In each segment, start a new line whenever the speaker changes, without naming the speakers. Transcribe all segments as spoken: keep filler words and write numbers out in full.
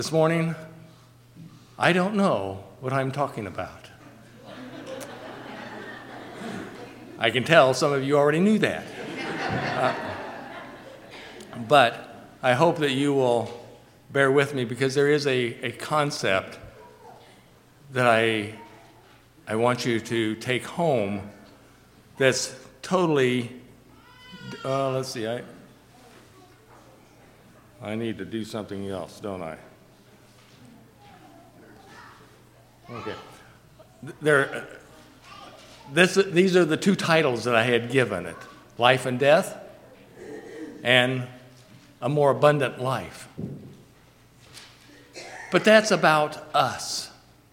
This morning, I don't know what I'm talking about. I can tell some of you already knew that. Uh, but I hope that you will bear with me because there is a, a concept that I, I want you to take home that's totally, uh, let's see, I, I need to do something else, don't I? Okay. There, this, these are the two titles that I had given it, Life and Death and A More Abundant Life. But that's about us.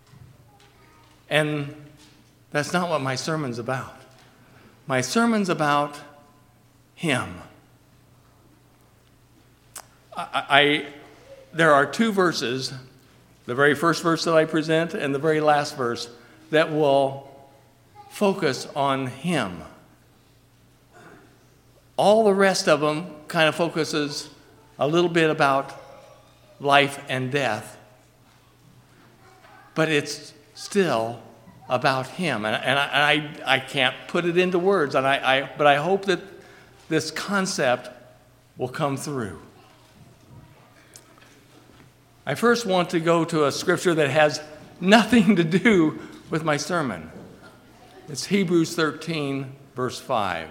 And that's not what my sermon's about. My sermon's about Him. I, I there are two verses, the very first verse that I present and the very last verse, that will focus on Him. All the rest of them kind of focuses a little bit about life and death, but it's still about Him. And, and, I, and I, I can't put it into words, and I, I, but I hope that this concept will come through. I first want to go to a scripture that has nothing to do with my sermon. It's Hebrews thirteen, verse five.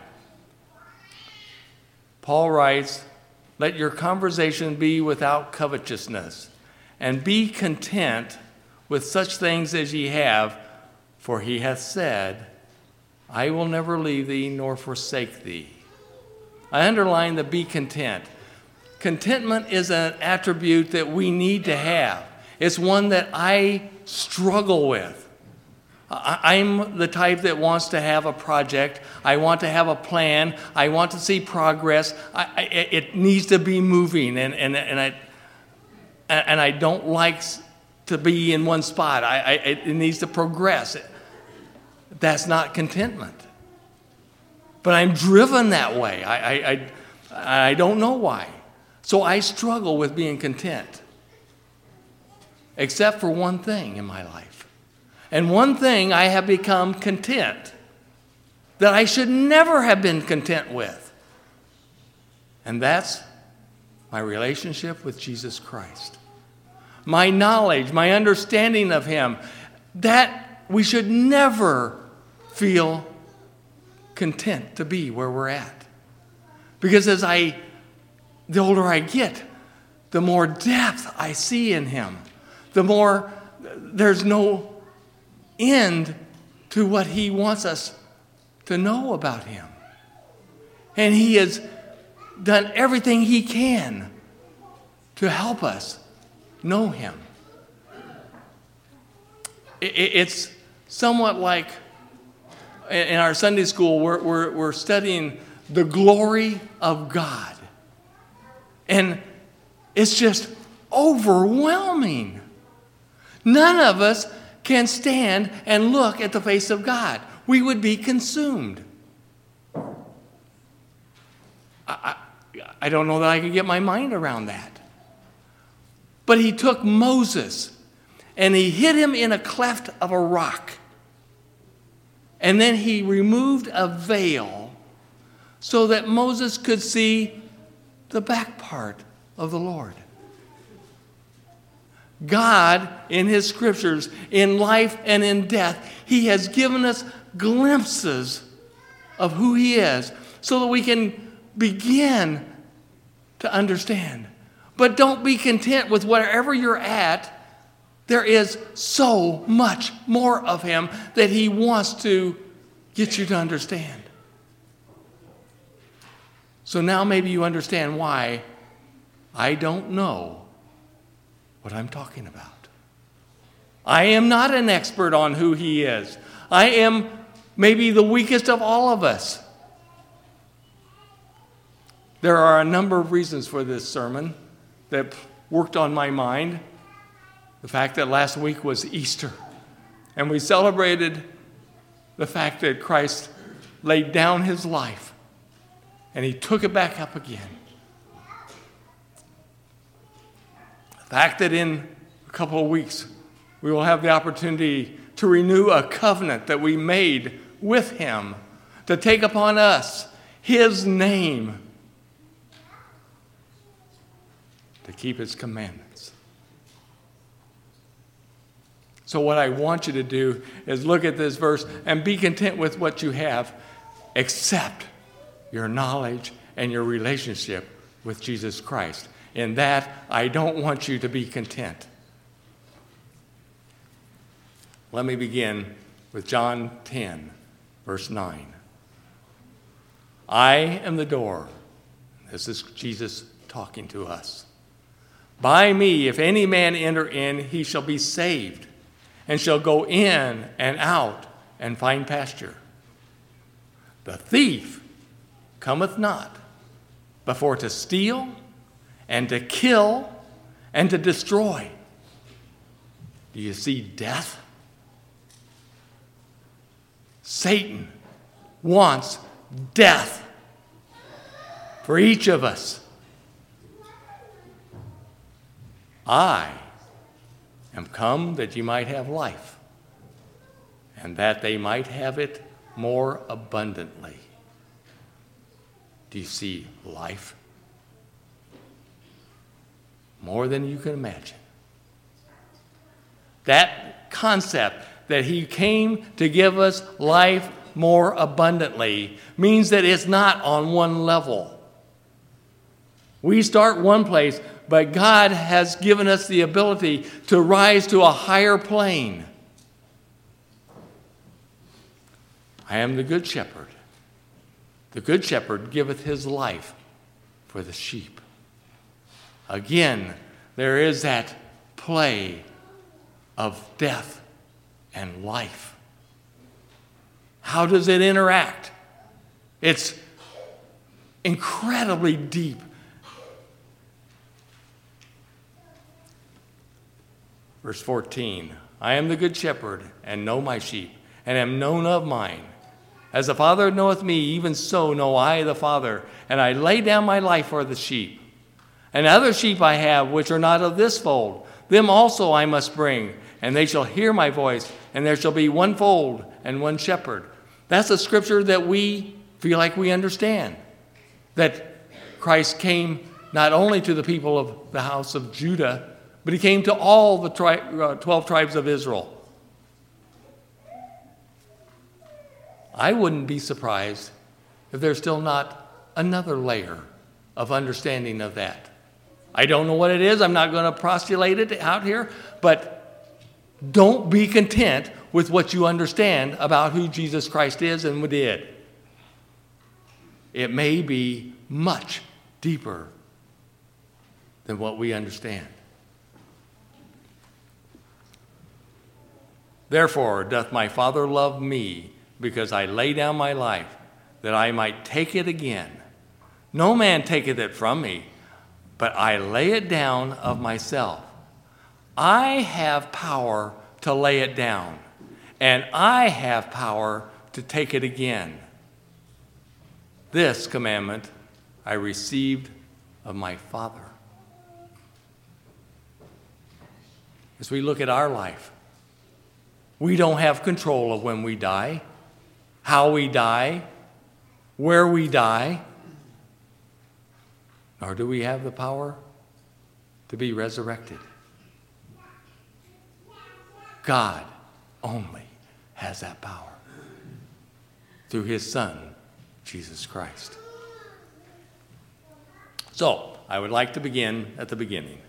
Paul writes, "Let your conversation be without covetousness, and be content with such things as ye have, for he hath said, I will never leave thee nor forsake thee." I underline the be content. Contentment is an attribute that we need to have. It's one that I struggle with. I'm the type that wants to have a project. I want to have a plan. I want to see progress. I, I, it needs to be moving, and, and, and, I, and I don't like to be in one spot. I, I, it needs to progress. That's not contentment. But I'm driven that way. I, I, I, I don't know why. So I struggle with being content, except for one thing in my life. And one thing I have become content that I should never have been content with. And that's my relationship with Jesus Christ. My knowledge, my understanding of Him, that we should never feel content to be where we're at. Because as I, the older I get, the more depth I see in Him, the more there's no end to what He wants us to know about Him. And He has done everything He can to help us know Him. It's somewhat like in our Sunday school, we're, we're, we're studying the glory of God. And it's just overwhelming. None of us can stand and look at the face of God. We would be consumed. I, I, I don't know that I could get my mind around that. But He took Moses and He hid him in a cleft of a rock. And then He removed a veil so that Moses could see the back part of the Lord. God, in His scriptures, in life and in death, He has given us glimpses of who He is so that we can begin to understand. But don't be content with wherever you're at. There is so much more of Him that He wants to get you to understand. So now maybe you understand why I don't know what I'm talking about. I am not an expert on who He is. I am maybe the weakest of all of us. There are a number of reasons for this sermon that worked on my mind. The fact that last week was Easter, and we celebrated the fact that Christ laid down His life, and He took it back up again. The fact that in a couple of weeks we will have the opportunity to renew a covenant that we made with him, to take upon us his name, to keep his commandments. So what I want you to do is look at this verse and be content with what you have, except your knowledge and your relationship with Jesus Christ. In that, I don't want you to be content. Let me begin with John ten, verse nine. I am the door. This is Jesus talking to us. By me, if any man enter in, he shall be saved, and shall go in and out and find pasture. The thief cometh not, but for to steal, and to kill, and to destroy. Do you see death? Satan wants death for each of us. I am come that ye might have life, and that they might have it more abundantly. Do you see life? More than you can imagine. That concept that he came to give us life more abundantly means that it's not on one level. We start one place, but God has given us the ability to rise to a higher plane. I am the good shepherd. The good shepherd giveth his life for the sheep. Again, there is that play of death and life. How does it interact? It's incredibly deep. Verse fourteen, I am the good shepherd, and know my sheep, and am known of mine. As the Father knoweth me, even so know I the Father, and I lay down my life for the sheep. And other sheep I have, which are not of this fold, them also I must bring, and they shall hear my voice, and there shall be one fold and one shepherd. That's a scripture that we feel like we understand. That Christ came not only to the people of the house of Judah, but he came to all the tri- uh, twelve tribes of Israel. I wouldn't be surprised if there's still not another layer of understanding of that. I don't know what it is. I'm not going to postulate it out here, but don't be content with what you understand about who Jesus Christ is and did. It may be much deeper than what we understand. Therefore doth my Father love me, because I lay down my life, that I might take it again. No man taketh it from me, but I lay it down of myself. I have power to lay it down, and I have power to take it again. This commandment I received of my Father. As we look at our life, we don't have control of when we die, how we die, where we die, nor do we have the power to be resurrected. God only has that power through his Son, Jesus Christ. So, I would like to begin at the beginning.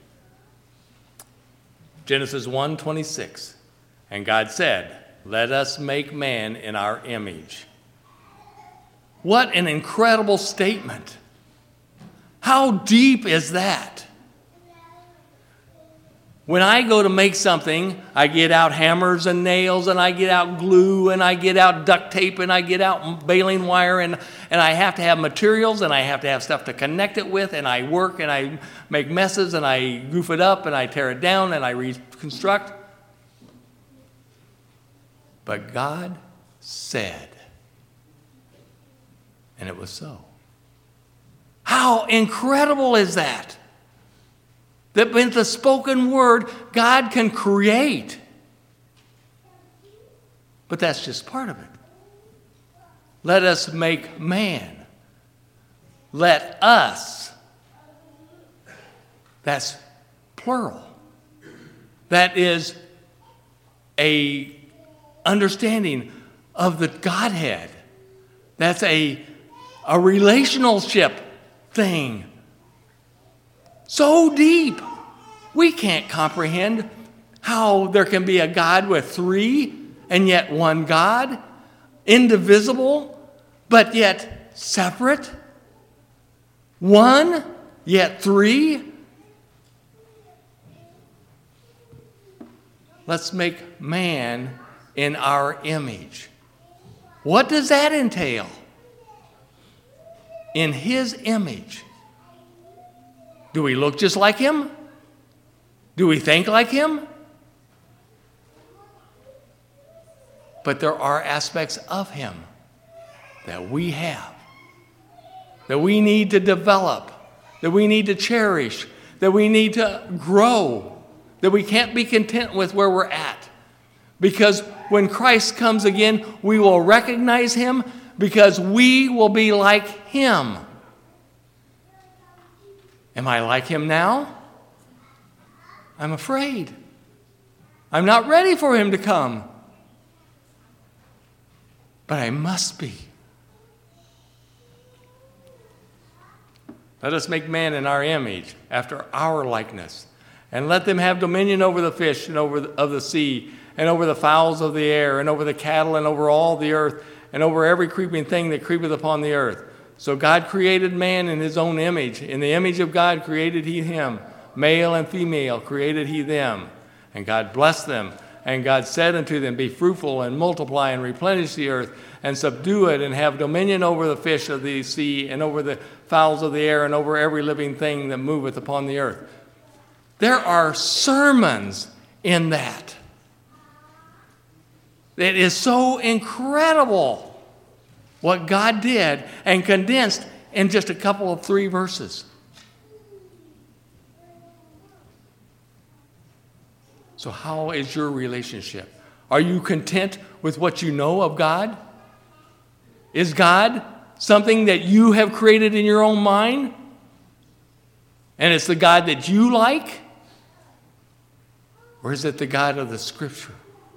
Genesis one twenty-six. And God said, let us make man in our image. What an incredible statement. How deep is that? When I go to make something, I get out hammers and nails, and I get out glue, and I get out duct tape, and I get out baling wire, and, and I have to have materials, and I have to have stuff to connect it with, and I work, and I make messes, and I goof it up, and I tear it down, and I reconstruct. But God said, and it was so. How incredible is that? That with the spoken word, God can create. But that's just part of it. Let us make man. Let us. That's plural. That is a understanding of the Godhead. That's a, a relationship thing. So deep, we can't comprehend how there can be a God with three and yet one God, indivisible, but yet separate. One, yet three. Let's make man in our image. What does that entail? In his image. Do we look just like him? Do we think like him? But there are aspects of him that we have, that we need to develop, that we need to cherish, that we need to grow, that we can't be content with where we're at. Because when Christ comes again, we will recognize him because we will be like him. Am I like him now? I'm afraid. I'm not ready for him to come. But I must be. Let us make man in our image, after our likeness, and let them have dominion over the fish and over the, of the sea, and over the fowls of the air, and over the cattle, and over all the earth, and over every creeping thing that creepeth upon the earth. So God created man in his own image. In the image of God created he him. Male and female created he them. And God blessed them. And God said unto them, be fruitful and multiply and replenish the earth and subdue it and have dominion over the fish of the sea and over the fowls of the air and over every living thing that moveth upon the earth. There are sermons in that. It is so incredible what God did and condensed in just a couple of three verses. So how is your relationship? Are you content with what you know of God? Is God something that you have created in your own mind? And it's the God that you like? Or is it the God of the Scripture?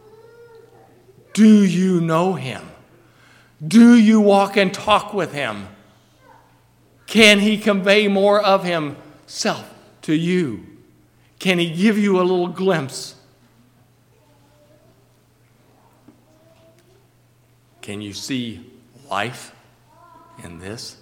Do you know him? Do you walk and talk with him? Can he convey more of himself to you? Can he give you a little glimpse? Can you see life in this?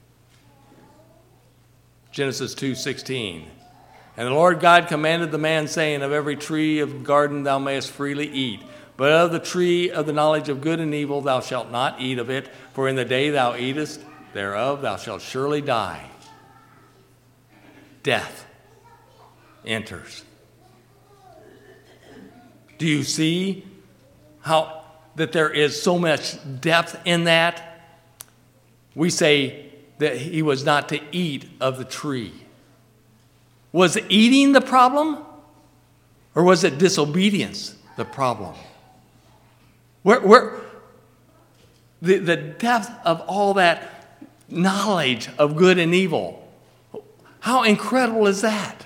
Genesis two sixteen. And the Lord God commanded the man, saying, of every tree of the garden thou mayest freely eat, but of the tree of the knowledge of good and evil thou shalt not eat of it, for in the day thou eatest thereof thou shalt surely die. Death enters. Do you see how that there is so much depth in that? We say that he was not to eat of the tree. Was eating the problem? Or was it disobedience the problem? Where, where, the, the depth of all that knowledge of good and evil. How incredible is that?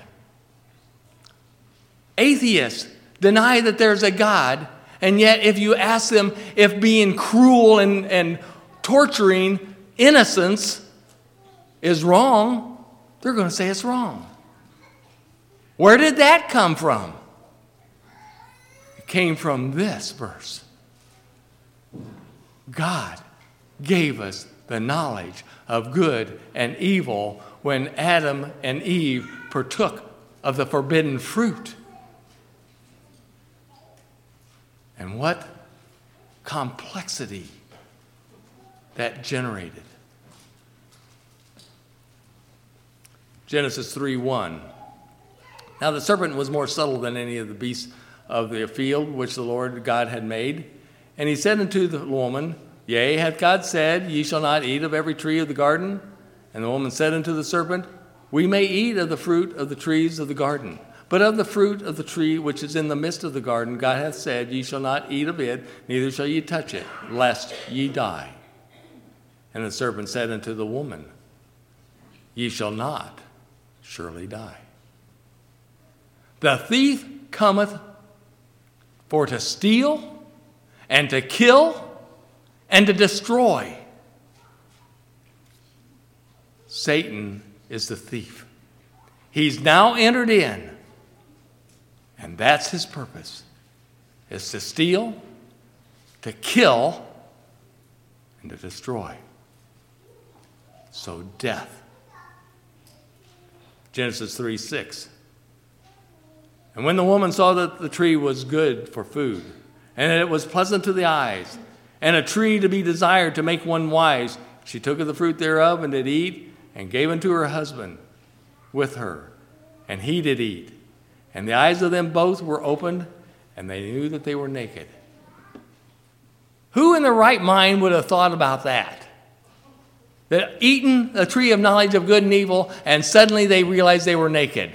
Atheists deny that there's a God, and yet if you ask them if being cruel and, and torturing innocents is wrong, they're going to say it's wrong. Where did that come from? It came from this verse. God gave us the knowledge of good and evil when Adam and Eve partook of the forbidden fruit. And what complexity that generated. Genesis three one. Now the serpent was more subtle than any of the beasts of the field which the Lord God had made. And he said unto the woman, Yea, hath God said, Ye shall not eat of every tree of the garden? And the woman said unto the serpent, we may eat of the fruit of the trees of the garden. But of the fruit of the tree which is in the midst of the garden, God hath said, Ye shall not eat of it, neither shall ye touch it, lest ye die. And the serpent said unto the woman, Ye shall not surely die. The thief cometh for to steal, and to kill, and to destroy. Satan is the thief. He's now entered in. And that's his purpose, is to steal, to kill, and to destroy. So death. Genesis three six. And when the woman saw that the tree was good for food, and that it was pleasant to the eyes, and a tree to be desired to make one wise, she took of the fruit thereof, and did eat, and gave unto her husband with her, and he did eat. And the eyes of them both were opened, and they knew that they were naked. Who in their right mind would have thought about that? That eaten the tree of knowledge of good and evil, and suddenly they realized they were naked.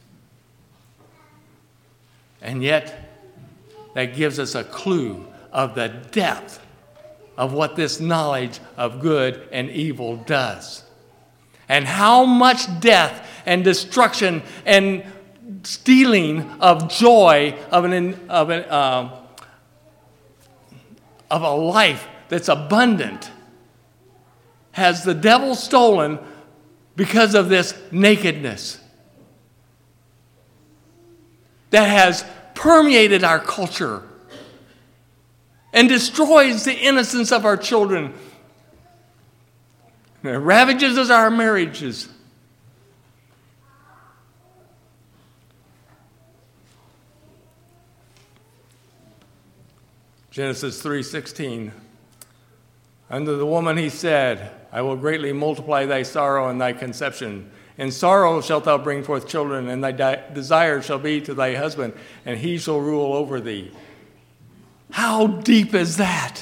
And yet, that gives us a clue of the depth of what this knowledge of good and evil does. And how much death and destruction and stealing of joy of an of an um, of a life that's abundant has the devil stolen because of this nakedness that has permeated our culture and destroys the innocence of our children. It ravages our marriages. Genesis three sixteen. Unto the woman he said, I will greatly multiply thy sorrow and thy conception. In sorrow shalt thou bring forth children, and thy di- desire shall be to thy husband, and he shall rule over thee. How deep is that?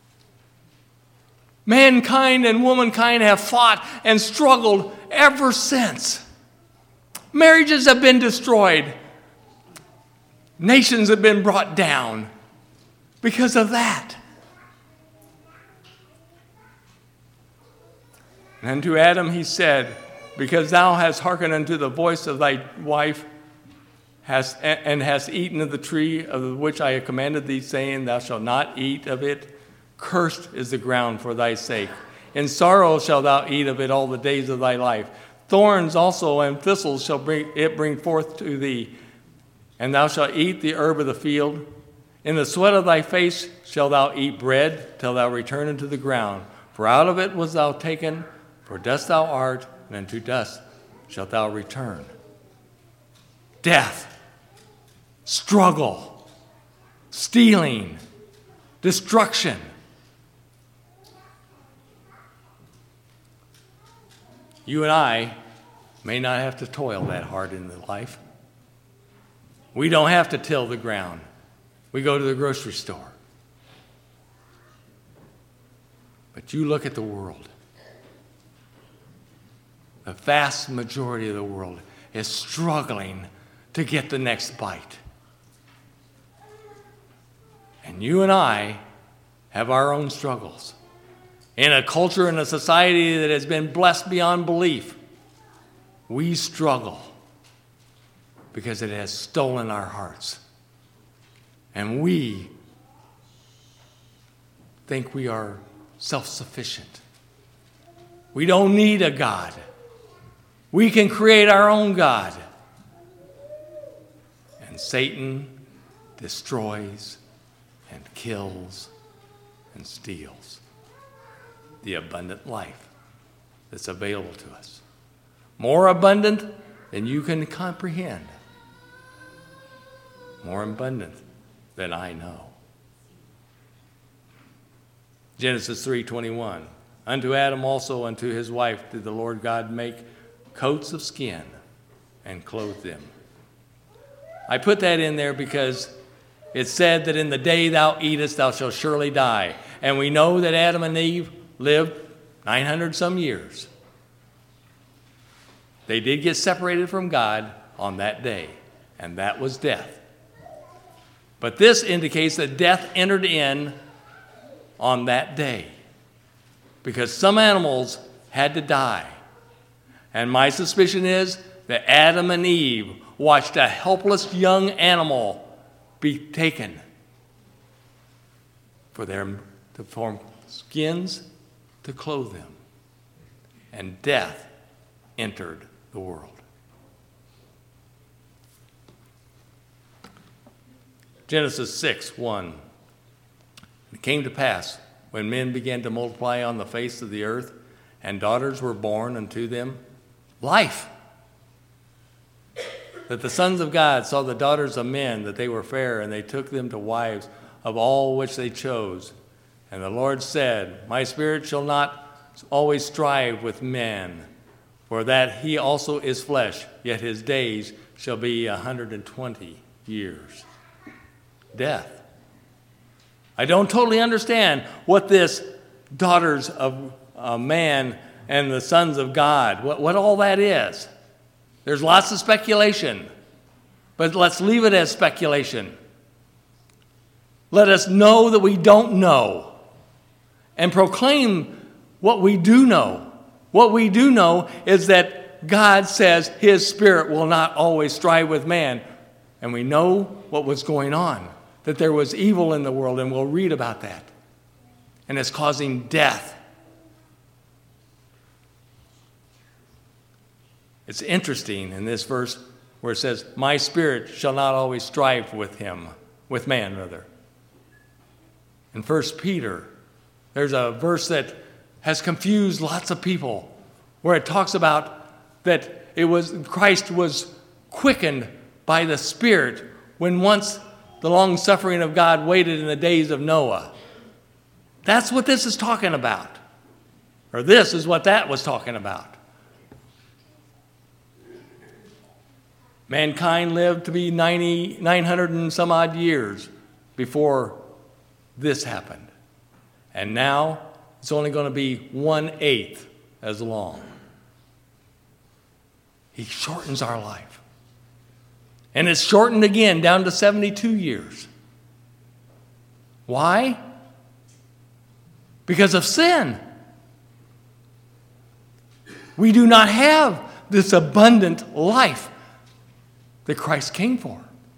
Mankind and womankind have fought and struggled ever since. Marriages have been destroyed. Nations have been brought down because of that. And unto Adam he said, because thou hast hearkened unto the voice of thy wife, hast, and hast eaten of the tree of which I have commanded thee, saying, Thou shalt not eat of it, cursed is the ground for thy sake. In sorrow shalt thou eat of it all the days of thy life. Thorns also and thistles shall bring, it bring forth to thee, and thou shalt eat the herb of the field. In the sweat of thy face shalt thou eat bread till thou return into the ground. For out of it was thou taken, for dust thou art, and unto dust shalt thou return. Death, struggle, stealing, destruction. You and I may not have to toil that hard in the life. We don't have to till the ground. We go to the grocery store. But you look at the world. The vast majority of the world is struggling to get the next bite. And you and I have our own struggles. In a culture and a society that has been blessed beyond belief, we struggle because it has stolen our hearts. And we think we are self-sufficient. We don't need a God. We can create our own God. And Satan destroys and kills and steals the abundant life that's available to us. More abundant than you can comprehend. More abundant than I know. Genesis three twenty-one. Unto Adam also, unto his wife, did the Lord God make coats of skin and clothe them. I put that in there because it said that in the day thou eatest, thou shalt surely die. And we know that Adam and Eve lived nine hundred some years. They did get separated from God on that day, and that was death. But this indicates that death entered in on that day, because some animals had to die. And my suspicion is that Adam and Eve watched a helpless young animal be taken for them to form skins to clothe them. And death entered the world. Genesis six one. It came to pass, when men began to multiply on the face of the earth, and daughters were born unto them, life, that the sons of God saw the daughters of men, that they were fair, and they took them to wives of all which they chose. And the Lord said, My spirit shall not always strive with men, for that he also is flesh, yet his days shall be a hundred and twenty years. Death. I don't totally understand what this daughters of uh, man and the sons of God, what, what all that is. There's lots of speculation, but let's leave it as speculation. Let us know that we don't know and proclaim what we do know. What we do know is that God says his spirit will not always strive with man. And we know what was going on, that there was evil in the world, and we'll read about that. And it's causing death. It's interesting in this verse where it says, My spirit shall not always strive with him, with man rather. In First Peter, there's a verse that has confused lots of people, where it talks about that it was Christ was quickened by the Spirit when once the long suffering of God waited in the days of Noah. That's what this is talking about. Or this is what that was talking about. Mankind lived to be ninety, nine hundred and some odd years before this happened. And now it's only going to be one-eighth as long. He shortens our life. And it's shortened again down to seventy-two years. Why? Because of sin. We do not have this abundant life that Christ came for.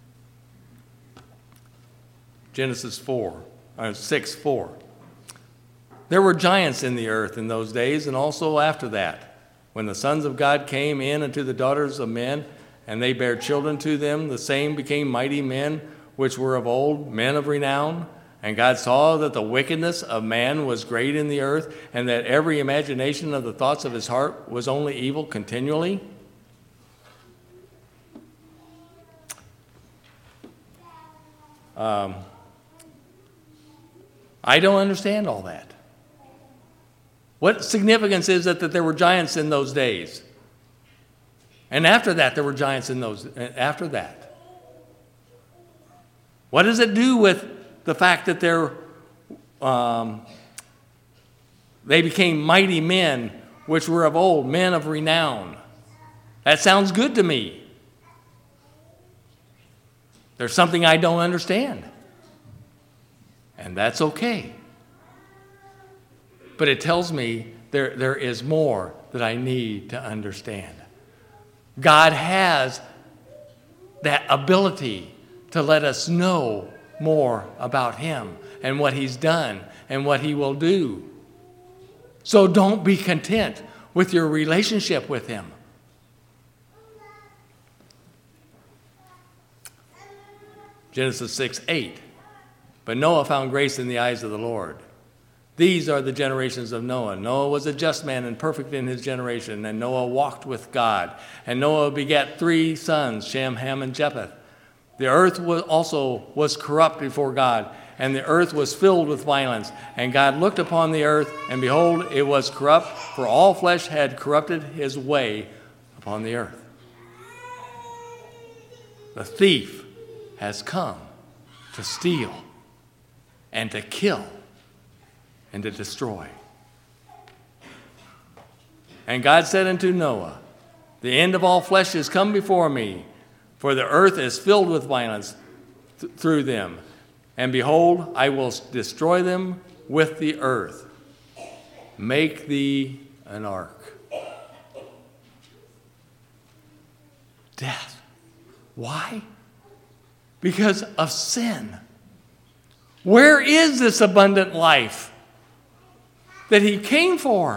Genesis four, or six four. There were giants in the earth in those days, and also after that, when the sons of God came in unto the daughters of men, and they bare children to them, the same became mighty men, which were of old, men of renown. And God saw that the wickedness of man was great in the earth, and that every imagination of the thoughts of his heart was only evil continually. Um, I don't understand all that. What significance is it that there were giants in those days? And after that, there were giants in those, after that. What does it do with the fact that they're, um, they became mighty men, which were of old, men of renown? That sounds good to me. There's something I don't understand. And that's okay. But it tells me there, there is more that I need to understand. God has that ability to let us know more about him and what he's done and what he will do. So don't be content with your relationship with him. Genesis six eight. But Noah found grace in the eyes of the Lord. These are the generations of Noah. Noah was a just man and perfect in his generation, and Noah walked with God. And Noah begat three sons, Shem, Ham, and Japheth. The earth was also was corrupt before God, and the earth was filled with violence. And God looked upon the earth, and behold, it was corrupt, for all flesh had corrupted his way upon the earth. The thief has come to steal and to kill and to destroy. And God said unto Noah, The end of all flesh is come before me, for the earth is filled with violence th- through them. And behold, I will destroy them with the earth. Make thee an ark. Death. Why? Because of sin. Where is this abundant life that he came for?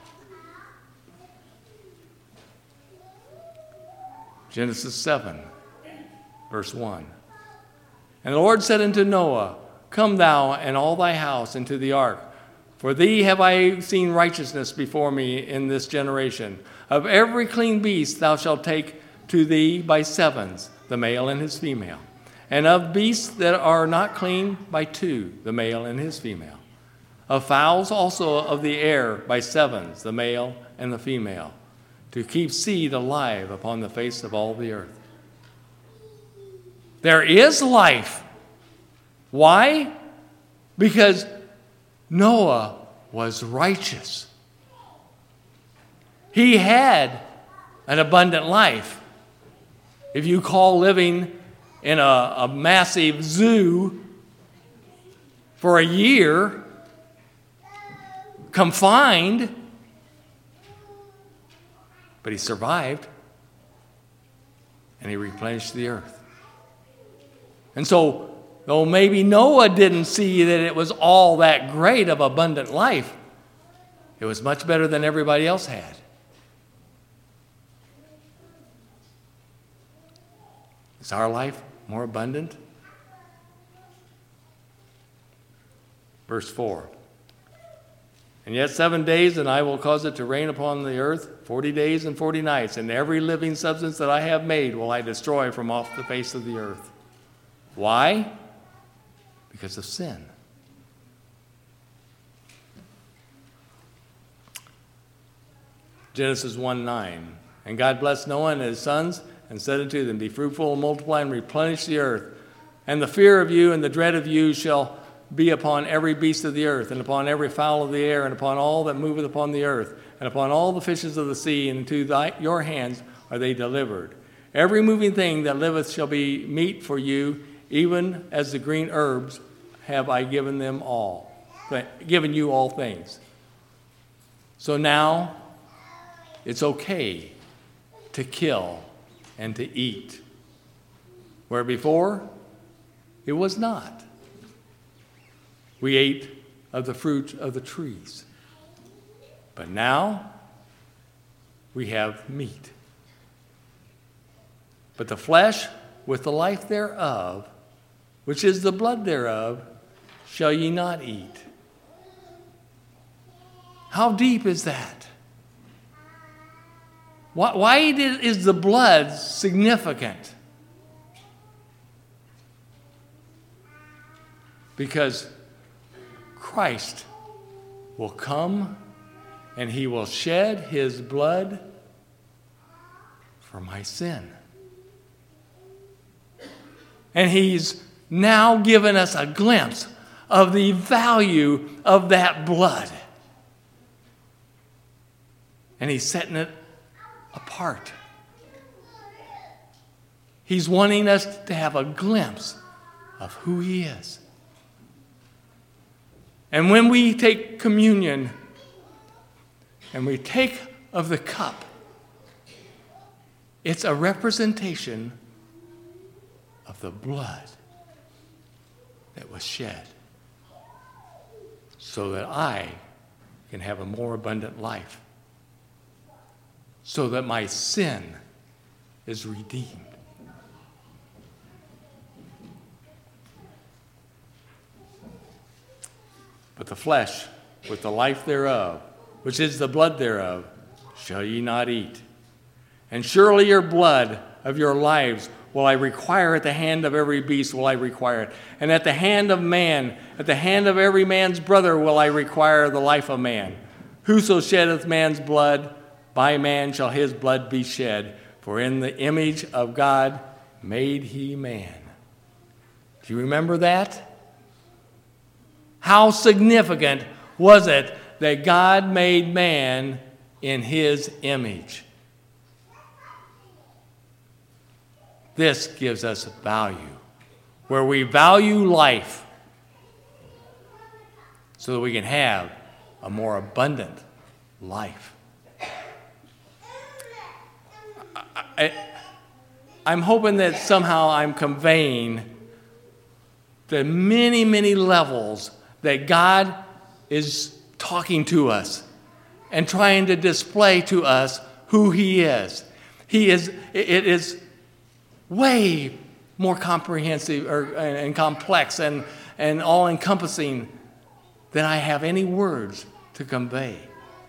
Genesis seven, verse one. And the Lord said unto Noah, Come thou and all thy house into the ark, for thee have I seen righteousness before me in this generation. Of every clean beast thou shalt take to thee by sevens, the male and his female. And of beasts that are not clean by two, the male and his female. Of fowls also of the air by sevens, the male and the female, to keep seed alive upon the face of all the earth. There is life. Why? Because Noah was righteous. He had an abundant life. If you call living in a, a massive zoo for a year, confined, but he survived, and he replenished the earth. And so, though maybe Noah didn't see that it was all that great of abundant life, it was much better than everybody else had. Is our life more abundant? Verse four. And yet seven days, and I will cause it to rain upon the earth forty days and forty nights, and every living substance that I have made will I destroy from off the face of the earth. Why? Because of sin. Genesis one nine. And God blessed Noah and his sons, and said unto them, Be fruitful and multiply and replenish the earth. And the fear of you and the dread of you shall be upon every beast of the earth, and upon every fowl of the air, and upon all that moveth upon the earth, and upon all the fishes of the sea, and into thy, your hands are they delivered. Every moving thing that liveth shall be meat for you, even as the green herbs have I given them all, given you all things. So now it's okay to kill and to eat, where before it was not. We ate of the fruit of the trees. But now we have meat. But the flesh with the life thereof, which is the blood thereof, shall ye not eat. How deep is that? Why, why is the blood significant? Because Christ will come and he will shed his blood for my sin. And he's now given us a glimpse of the value of that blood. And he's setting it apart. He's wanting us to have a glimpse of who he is. And when we take communion and we take of the cup, it's a representation of the blood that was shed so that I can have a more abundant life, so that my sin is redeemed. But the flesh, with the life thereof, which is the blood thereof, shall ye not eat. And surely your blood of your lives will I require at the hand of every beast will I require it. And at the hand of man, at the hand of every man's brother will I require the life of man. Whoso sheddeth man's blood, by man shall his blood be shed. For in the image of God made he man. Do you remember that? How significant was it that God made man in his image? This gives us value, where we value life so that we can have a more abundant life. I, I'm hoping that somehow I'm conveying the many, many levels that God is talking to us and trying to display to us who He is. He is, it is way more comprehensive or, and complex and, and all-encompassing than I have any words to convey.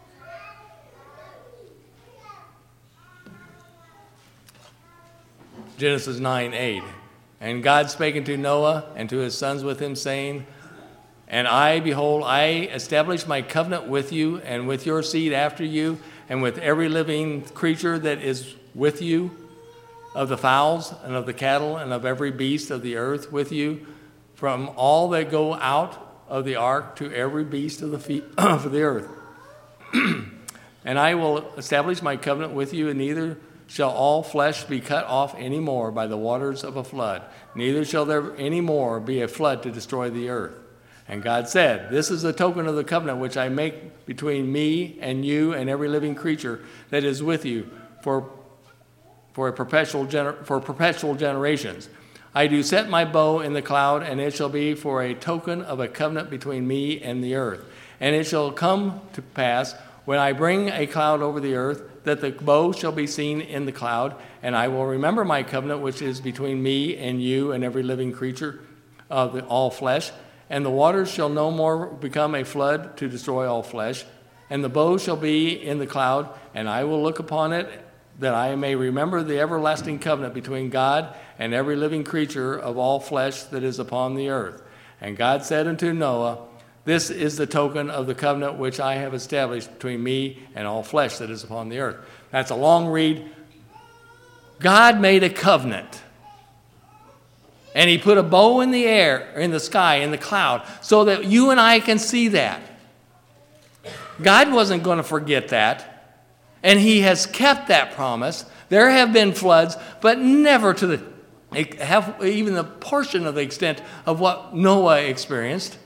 Genesis nine eight. And God spake unto Noah and to his sons with him, saying, And I, behold, I establish my covenant with you and with your seed after you, and with every living creature that is with you, of the fowls and of the cattle and of every beast of the earth with you, from all that go out of the ark to every beast of the feet of the earth. And I will establish my covenant with you, and neither shall all flesh be cut off any more by the waters of a flood, neither shall there any more be a flood to destroy the earth. And God said, This is the token of the covenant which I make between me and you and every living creature that is with you for, for, a perpetual gener- for perpetual generations. I do set my bow in the cloud, and it shall be for a token of a covenant between me and the earth. And it shall come to pass, when I bring a cloud over the earth, that the bow shall be seen in the cloud, and I will remember my covenant which is between me and you and every living creature of the, all flesh. And the waters shall no more become a flood to destroy all flesh. And the bow shall be in the cloud, and I will look upon it, that I may remember the everlasting covenant between God and every living creature of all flesh that is upon the earth. And God said unto Noah, This is the token of the covenant which I have established between me and all flesh that is upon the earth. That's a long read. God made a covenant. And He put a bow in the air, in the sky, in the cloud, so that you and I can see that. God wasn't going to forget that. And He has kept that promise. There have been floods, but never to the have even the portion of the extent of what Noah experienced.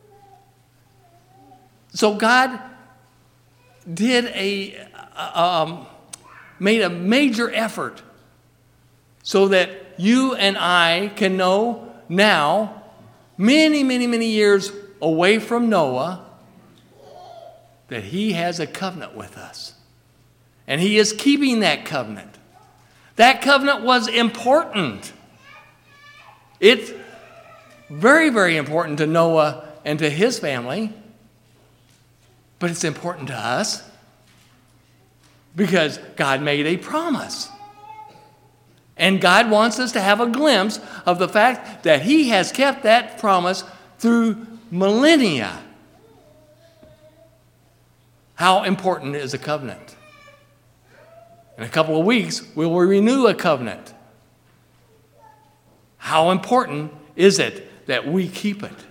So God did a um, made a major effort so that you and I can know now, many, many, many years away from Noah, that He has a covenant with us. And He is keeping that covenant. That covenant was important. It's very, very important to Noah and to his family. But it's important to us because God made a promise. And God wants us to have a glimpse of the fact that He has kept that promise through millennia. How important is a covenant? In a couple of weeks, we will renew a covenant. How important is it that we keep it?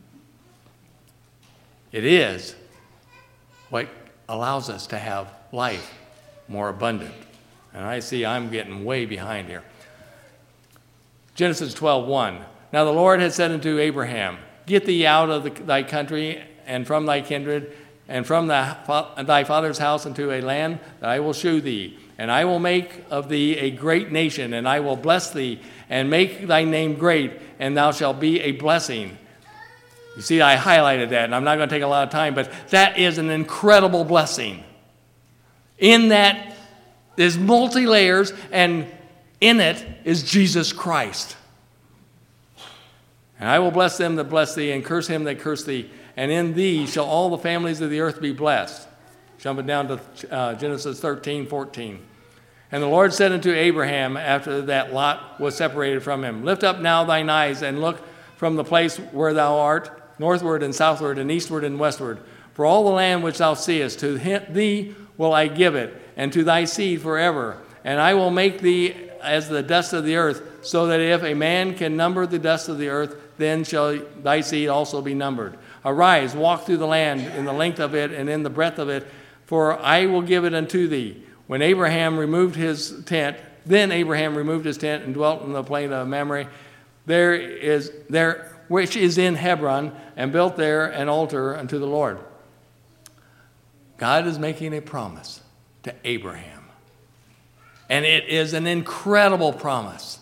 It is what allows us to have life more abundant. And I see I'm getting way behind here. Genesis twelve one. Now the Lord had said unto Abraham, Get thee out of the, thy country and from thy kindred and from the, thy father's house into a land that I will shew thee. And I will make of thee a great nation, and I will bless thee and make thy name great, and thou shalt be a blessing. You see, I highlighted that, and I'm not going to take a lot of time, but that is an incredible blessing. In that, there's multi-layers, and in it is Jesus Christ. And I will bless them that bless thee, and curse him that curse thee, and in thee shall all the families of the earth be blessed. Jumping down to uh, Genesis thirteen fourteen. And the Lord said unto Abraham, after that Lot was separated from him, Lift up now thine eyes, and look from the place where thou art, northward and southward and eastward and westward. For all the land which thou seest, to thee will I give it, and to thy seed forever. And I will make thee as the dust of the earth, so that if a man can number the dust of the earth, then shall thy seed also be numbered. Arise, walk through the land in the length of it and in the breadth of it, for I will give it unto thee. When Abraham removed his tent Then Abraham removed his tent and dwelt in the plain of Mamre, there is there which is in Hebron, and built there an altar unto the Lord. God is making a promise to Abraham. And it is an incredible promise.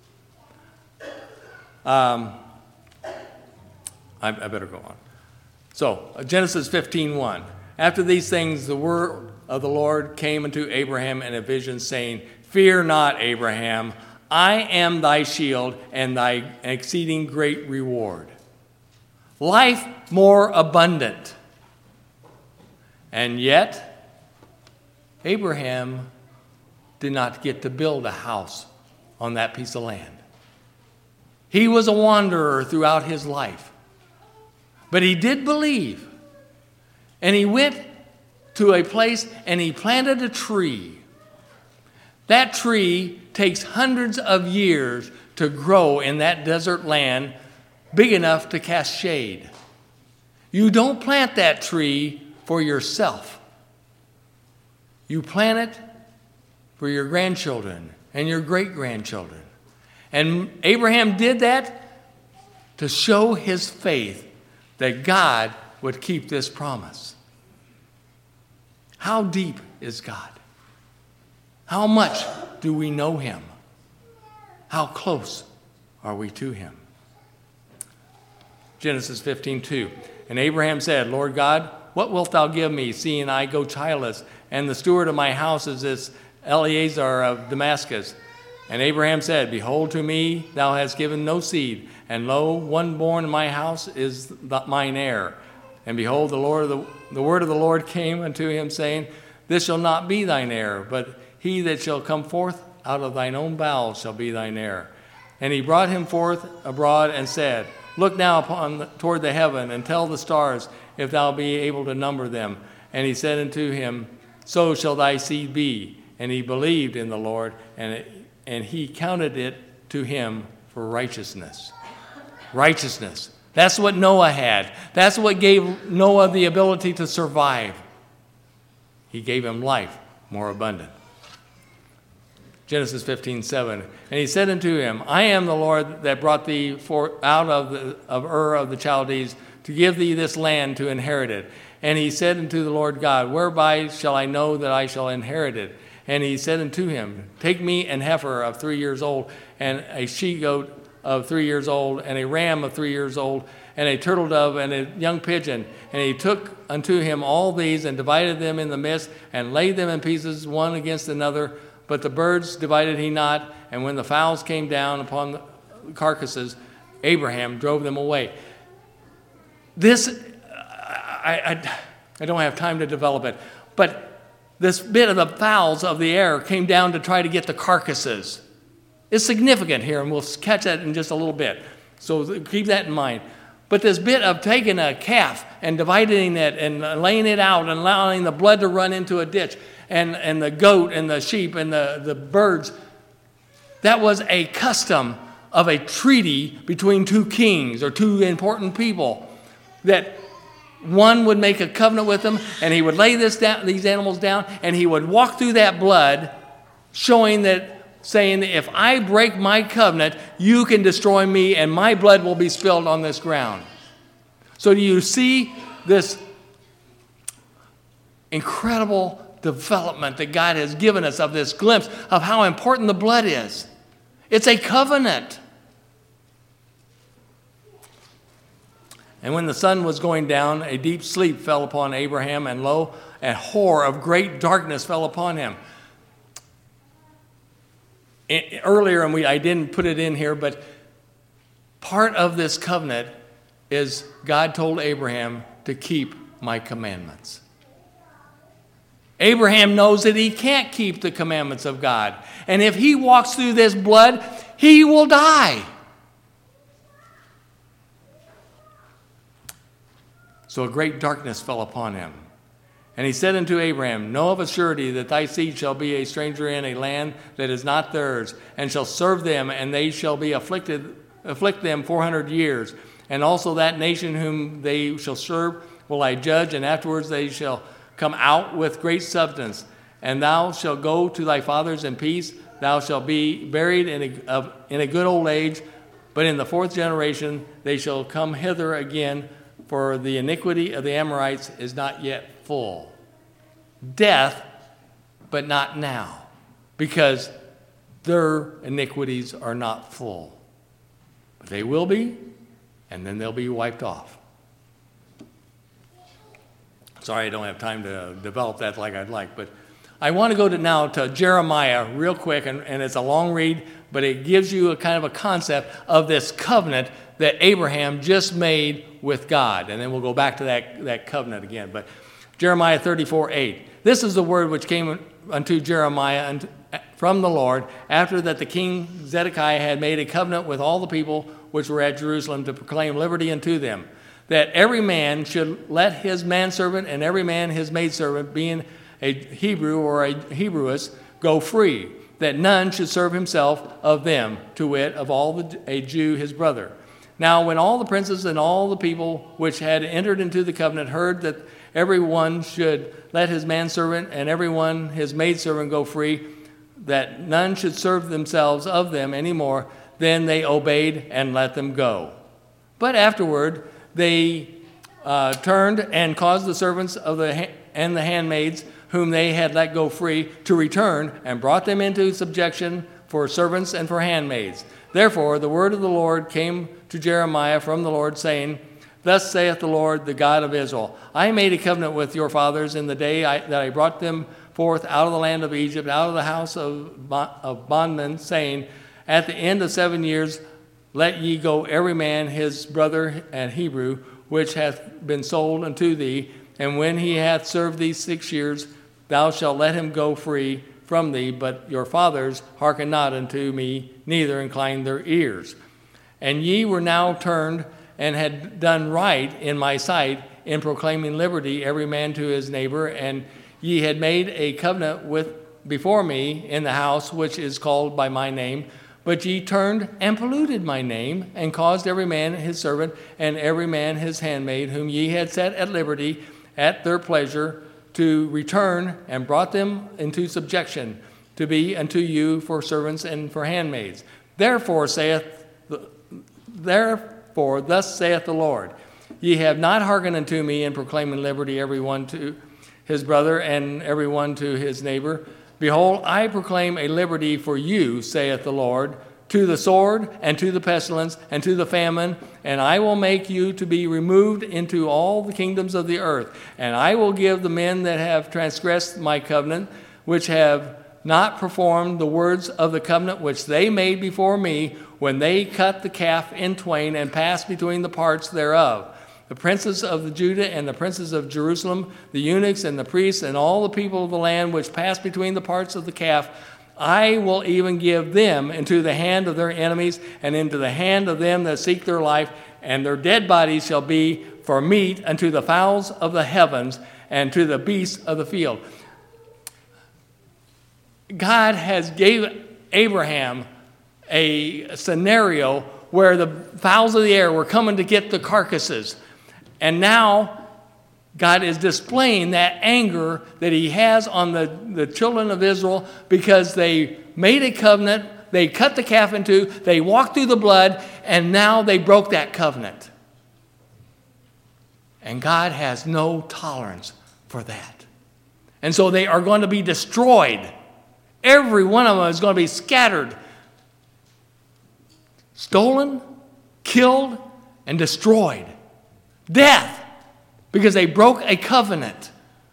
Um, I, I better go on. So, Genesis fifteen one. After these things, the word of the Lord came unto Abraham in a vision, saying, Fear not, Abraham, I am thy shield and thy exceeding great reward. Life more abundant. And yet, Abraham did not get to build a house on that piece of land. He was a wanderer throughout his life. But he did believe. And he went to a place and he planted a tree. That tree takes hundreds of years to grow in that desert land, big enough to cast shade. You don't plant that tree for yourself. You plant it for your grandchildren and your great-grandchildren. And Abraham did that to show his faith that God would keep this promise. How deep is God? How much do we know him? How close are we to him? Genesis fifteen two. And Abraham said, Lord God, what wilt thou give me, seeing I go childless, and the steward of my house is this Eliezer of Damascus? And Abraham said, Behold, to me thou hast given no seed, and lo, one born in my house is mine heir. And behold, the Lord of the, the word of the Lord came unto him, saying, This shall not be thine heir, but he that shall come forth out of thine own bowels shall be thine heir. And he brought him forth abroad and said, Look now upon the, toward the heaven, and tell the stars, if thou be able to number them. And he said unto him, So shall thy seed be. And he believed in the Lord, and it, and he counted it to him for righteousness. Righteousness. That's what Noah had. That's what gave Noah the ability to survive. He gave him life more abundant. Genesis fifteen seven. And he said unto him, I am the Lord that brought thee for, out of, the, of Ur of the Chaldees to give thee this land to inherit it. And he said unto the Lord God, Whereby shall I know that I shall inherit it? And he said unto him, Take me an heifer of three years old, and a she-goat of three years old, and a ram of three years old, and a turtle dove, and a young pigeon. And he took unto him all these, and divided them in the midst, and laid them in pieces, one against another. But the birds divided he not, and when the fowls came down upon the carcasses, Abraham drove them away. This, I, I, I don't have time to develop it, but this bit of the fowls of the air came down to try to get the carcasses. It's significant here, and we'll catch that in just a little bit. So keep that in mind. But this bit of taking a calf and dividing it and laying it out and allowing the blood to run into a ditch, and, and the goat and the sheep and the, the birds, that was a custom of a treaty between two kings or two important people, that one would make a covenant with them, and he would lay this down, these animals down, and he would walk through that blood, showing that, saying, if I break my covenant, you can destroy me, and my blood will be spilled on this ground. So do you see this incredible development that God has given us of this glimpse of how important the blood is? It's a covenant. And when the sun was going down, a deep sleep fell upon Abraham, and lo, a horror of great darkness fell upon him. It, earlier, and we, I didn't put it in here, but part of this covenant is God told Abraham to keep my commandments. Abraham knows that he can't keep the commandments of God. And if he walks through this blood, he will die. So a great darkness fell upon him. And he said unto Abraham, Know of a surety that thy seed shall be a stranger in a land that is not theirs, and shall serve them, and they shall be afflicted, afflict them four hundred years. And also that nation whom they shall serve will I judge, and afterwards they shall come out with great substance. And thou shalt go to thy fathers in peace, thou shalt be buried in a, of, in a good old age, but in the fourth generation they shall come hither again, for the iniquity of the Amorites is not yet full. Death, but not now, because their iniquities are not full. But they will be, and then they'll be wiped off. Sorry, I don't have time to develop that like I'd like, but I want to go to now to Jeremiah real quick, and, and it's a long read, but it gives you a kind of a concept of this covenant that Abraham just made with God. And then we'll go back to that, that covenant again. But Jeremiah thirty-four eight. This is the word which came unto Jeremiah from the Lord, after that the king Zedekiah had made a covenant with all the people which were at Jerusalem, to proclaim liberty unto them, that every man should let his manservant and every man his maidservant, being a Hebrew or a Hebrewess, go free, that none should serve himself of them, to wit, of all the, a Jew his brother. Now when all the princes and all the people which had entered into the covenant heard that every one should let his manservant and every one his maidservant go free, that none should serve themselves of them any more, then they obeyed and let them go. But afterward they uh, turned and caused the servants of the ha- and the handmaids whom they had let go free to return, and brought them into subjection for servants and for handmaids. Therefore the word of the Lord came to Jeremiah from the Lord, saying, Thus saith the Lord, the God of Israel, I made a covenant with your fathers in the day I, that I brought them forth out of the land of Egypt, out of the house of, of bondmen, saying, At the end of seven years let ye go every man his brother and Hebrew, which hath been sold unto thee, and when he hath served thee six years, thou shalt let him go free from thee. But your fathers hearken not unto me, neither incline their ears. And ye were now turned and had done right in my sight in proclaiming liberty every man to his neighbor, and ye had made a covenant with before me in the house which is called by my name. But ye turned and polluted my name, and caused every man his servant and every man his handmaid, whom ye had set at liberty at their pleasure, to return, and brought them into subjection, to be unto you for servants and for handmaids. Therefore saith the, therefore thus saith the Lord, Ye have not hearkened unto me in proclaiming liberty every one to his brother and every one to his neighbor. Behold, I proclaim a liberty for you, saith the Lord, to the sword and to the pestilence and to the famine, and I will make you to be removed into all the kingdoms of the earth. And I will give the men that have transgressed my covenant, which have not performed the words of the covenant which they made before me, when they cut the calf in twain and passed between the parts thereof. The princes of the Judah and the princes of Jerusalem, the eunuchs and the priests, and all the people of the land which passed between the parts of the calf, I will even give them into the hand of their enemies, and into the hand of them that seek their life, and their dead bodies shall be for meat unto the fowls of the heavens and to the beasts of the field. God has gave Abraham a scenario where the fowls of the air were coming to get the carcasses. And now God is displaying that anger that he has on the, the children of Israel, because they made a covenant, they cut the calf in two, they walked through the blood, and now they broke that covenant. And God has no tolerance for that. And so they are going to be destroyed. Every one of them is going to be scattered, stolen, killed, and destroyed. Death, because they broke a covenant.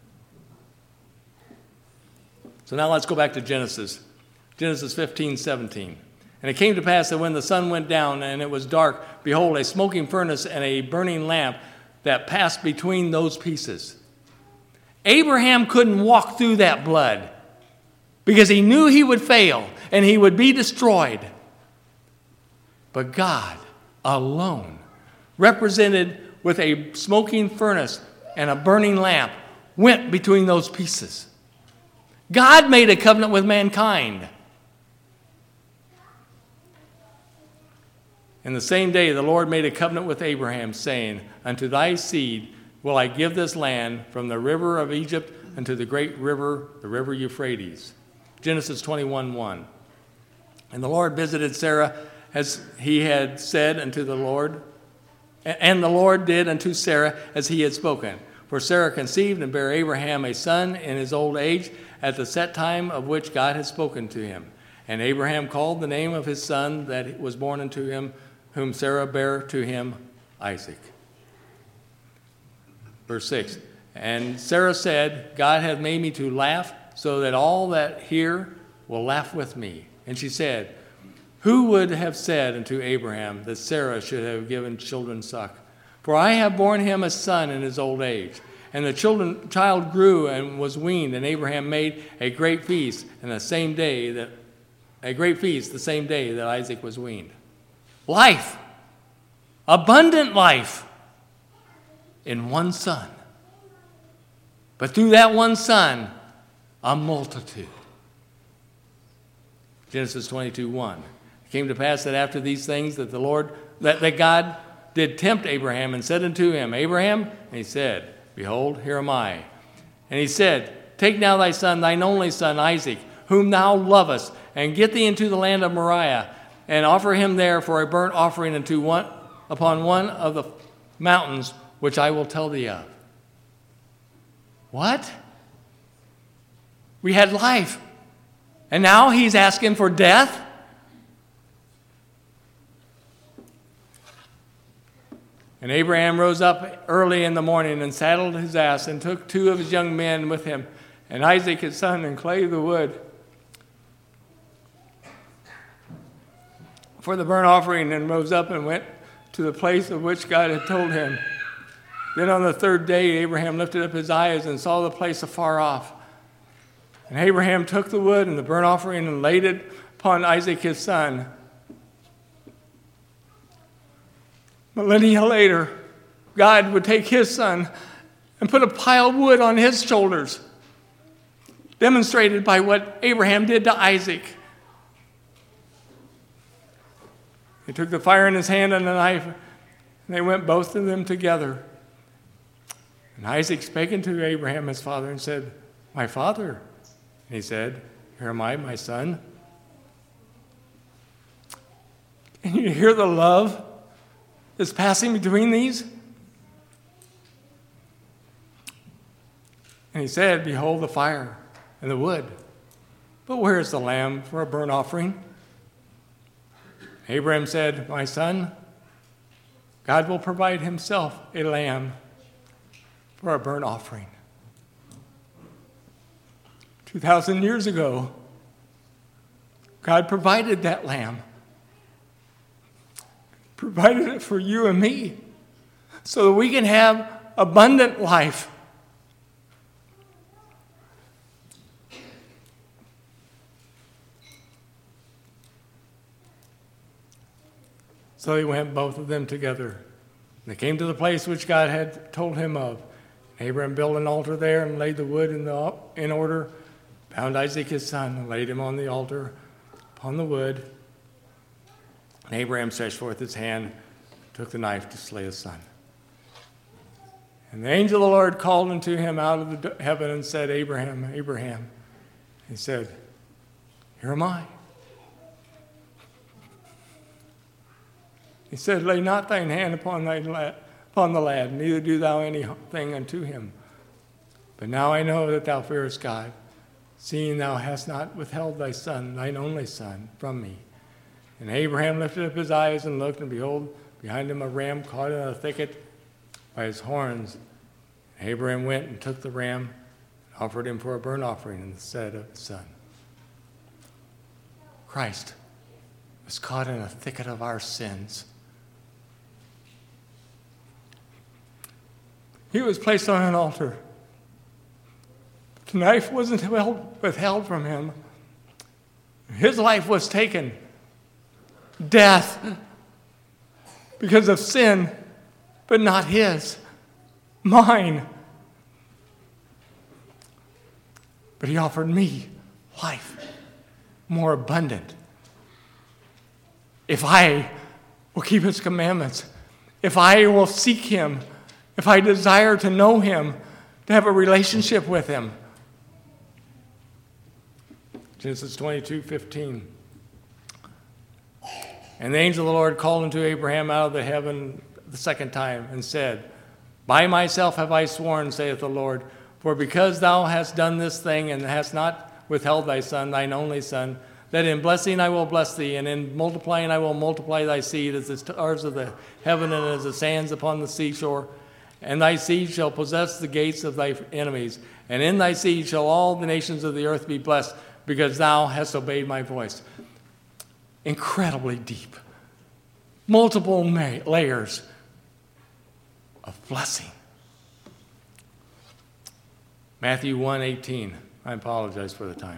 So now let's go back to Genesis. Genesis fifteen seventeen. And it came to pass that when the sun went down and it was dark, behold, a smoking furnace and a burning lamp that passed between those pieces. Abraham couldn't walk through that blood because he knew he would fail and he would be destroyed. But God alone, represented with a smoking furnace and a burning lamp, went between those pieces. God made a covenant with mankind. In the same day, the Lord made a covenant with Abraham, saying, Unto thy seed will I give this land, from the river of Egypt unto the great river, the river Euphrates. Genesis twenty-one one. And the Lord visited Sarah as he had said unto the Lord, and the Lord did unto Sarah as he had spoken. For Sarah conceived and bare Abraham a son in his old age at the set time of which God had spoken to him. And Abraham called the name of his son that was born unto him, whom Sarah bare to him, Isaac. Verse six, and Sarah said, God hath made me to laugh, so that all that hear will laugh with me. And she said, who would have said unto Abraham that Sarah should have given children suck? For I have borne him a son in his old age. And the children, child grew and was weaned, and Abraham made a great feast, and the same day that a great feast the same day that Isaac was weaned. Life, abundant life, in one son. But through that one son, a multitude. Genesis twenty-two one. It came to pass that after these things that the Lord, that, that God did tempt Abraham and said unto him, Abraham, and he said, behold, here am I. And he said, take now thy son, thine only son Isaac, whom thou lovest, and get thee into the land of Moriah, and offer him there for a burnt offering unto one upon one of the mountains which I will tell thee of. What? We had life. And now he's asking for death? And Abraham rose up early in the morning and saddled his ass and took two of his young men with him, and Isaac his son, and clave the wood for the burnt offering, and rose up and went to the place of which God had told him. Then on the third day Abraham lifted up his eyes and saw the place afar off. And Abraham took the wood and the burnt offering and laid it upon Isaac his son. Millennia later, God would take his son and put a pile of wood on his shoulders, demonstrated by what Abraham did to Isaac. He took the fire in his hand and the knife, and they went both of them together. And Isaac spake unto Abraham his father and said, my father. And he said, here am I, my son. Can you hear the love that's passing between these? And he said, behold the fire and the wood, but where is the lamb for a burnt offering? Abraham said, my son, God will provide himself a lamb for a burnt offering. Two thousand years ago, God provided that lamb. Provided it for you and me so that we can have abundant life. So he went, both of them together. They came to the place which God had told him of. Abraham built an altar there and laid the wood in, the, in order, bound Isaac his son, and laid him on the altar upon the wood. And Abraham stretched forth his hand, took the knife to slay his son. And the angel of the Lord called unto him out of the heaven and said, Abraham, Abraham. He said, here am I. He said, lay not thine hand upon, thy lad, upon the lad, neither do thou anything unto him. But now I know that thou fearest God, seeing thou hast not withheld thy son, thine only son, from me. And Abraham lifted up his eyes and looked, and behold, behind him a ram caught in a thicket by his horns. And Abraham went and took the ram and offered him for a burnt offering in the stead of his son. Christ was caught in a thicket of our sins. He was placed on an altar. The knife wasn't withheld from him. His life was taken. Death because of sin, but not his, mine. But he offered me life more abundant. If I will keep his commandments, if I will seek him, if I desire to know him, to have a relationship with him. Genesis twenty-two fifteen. And the angel of the Lord called unto Abraham out of the heaven the second time and said, By myself have I sworn, saith the Lord, for because thou hast done this thing and hast not withheld thy son, thine only son, that in blessing I will bless thee, and in multiplying I will multiply thy seed as the stars of the heaven and as the sands upon the seashore. And thy seed shall possess the gates of thy enemies. And in thy seed shall all the nations of the earth be blessed, because thou hast obeyed my voice. Incredibly deep. Multiple ma- layers of blessing. Matthew one eighteen. I apologize for the time.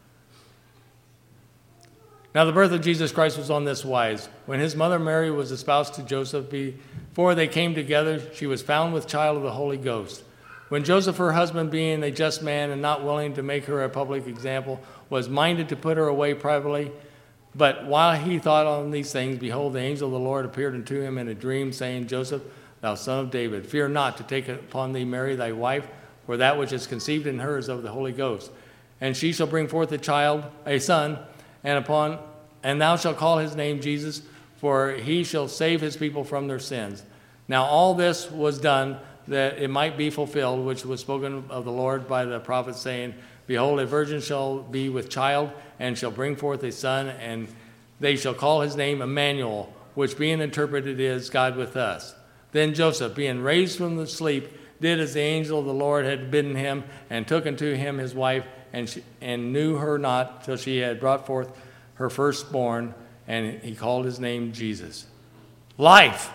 Now the birth of Jesus Christ was on this wise. When his mother Mary was espoused to Joseph, before they came together, she was found with child of the Holy Ghost. When Joseph, her husband, being a just man and not willing to make her a public example, was minded to put her away privately, but while he thought on these things, behold, the angel of the Lord appeared unto him in a dream, saying, Joseph, thou son of David, fear not to take upon thee Mary thy wife, for that which is conceived in her is of the Holy Ghost. And she shall bring forth a child, a son, and upon and thou shalt call his name Jesus, for he shall save his people from their sins. Now all this was done that it might be fulfilled, which was spoken of the Lord by the prophet, saying, Behold, a virgin shall be with child, and shall bring forth a son, and they shall call his name Emmanuel, which being interpreted is God with us. Then Joseph, being raised from the sleep, did as the angel of the Lord had bidden him, and took unto him his wife, and, she, and knew her not till she had brought forth her firstborn, and he called his name Jesus. Life.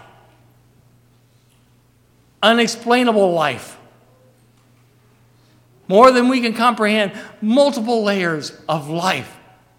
Unexplainable life. More than we can comprehend. Multiple layers of life.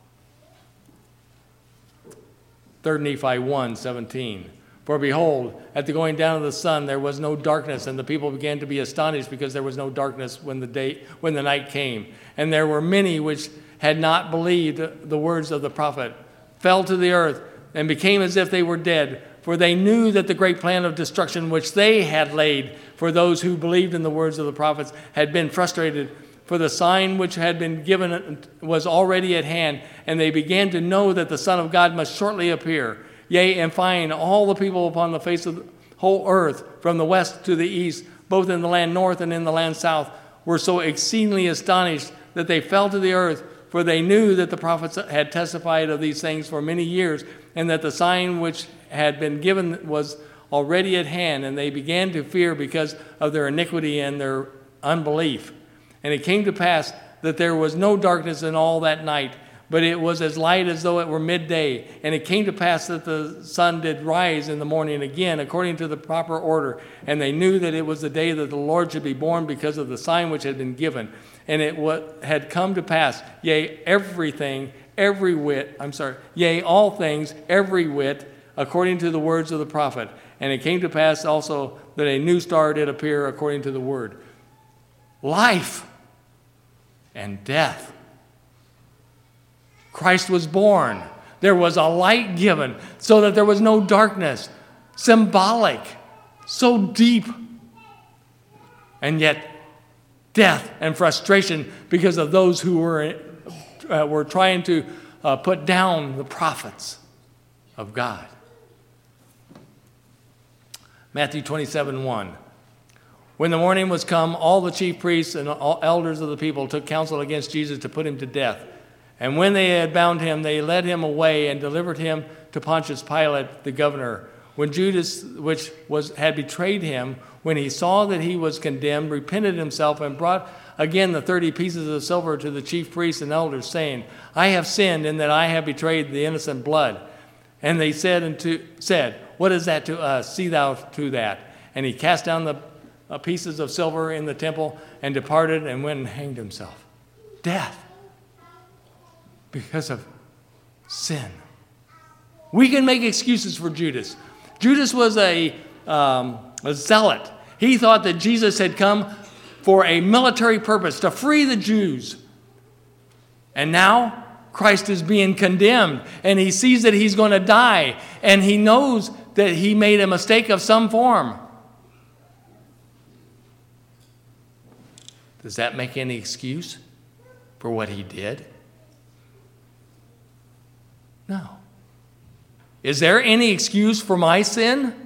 Third Nephi one seventeen. For behold, at the going down of the sun there was no darkness, and the people began to be astonished because there was no darkness when the day when the night came. And there were many which had not believed the words of the prophet, fell to the earth, and became as if they were dead. For they knew that the great plan of destruction which they had laid for those who believed in the words of the prophets had been frustrated. For the sign which had been given was already at hand, and they began to know that the Son of God must shortly appear. Yea, and find all the people upon the face of the whole earth, from the west to the east, both in the land north and in the land south, were so exceedingly astonished that they fell to the earth. For they knew that the prophets had testified of these things for many years, and that the sign which had been given was already at hand, and they began to fear because of their iniquity and their unbelief. And it came to pass that there was no darkness in all that night, but it was as light as though it were midday. And it came to pass that the sun did rise in the morning again, according to the proper order. And they knew that it was the day that the Lord should be born because of the sign which had been given. And it what had come to pass, yea, everything, every whit, I'm sorry, yea, all things, every whit, according to the words of the prophet. And it came to pass also that a new star did appear according to the word. Life and death. Christ was born. There was a light given so that there was no darkness. Symbolic. So deep. And yet, death and frustration because of those who were, uh, were trying to uh, put down the prophets of God. Matthew twenty-seven one. When the morning was come, all the chief priests and all elders of the people took counsel against Jesus to put him to death. And when they had bound him, they led him away and delivered him to Pontius Pilate, the governor. When Judas, which was had betrayed him, when he saw that he was condemned, repented himself and brought again the thirty pieces of silver to the chief priests and elders, saying, I have sinned in that I have betrayed the innocent blood. And they said, unto, said, What is that to us? See thou to that. And he cast down the uh, pieces of silver in the temple and departed and went and hanged himself. Death. Because of sin. We can make excuses for Judas. Judas was a, um, a zealot. He thought that Jesus had come for a military purpose, to free the Jews. And now Christ is being condemned, and he sees that he's going to die, and he knows that he made a mistake of some form. Does that make any excuse for what he did? No. Is there any excuse for my sin?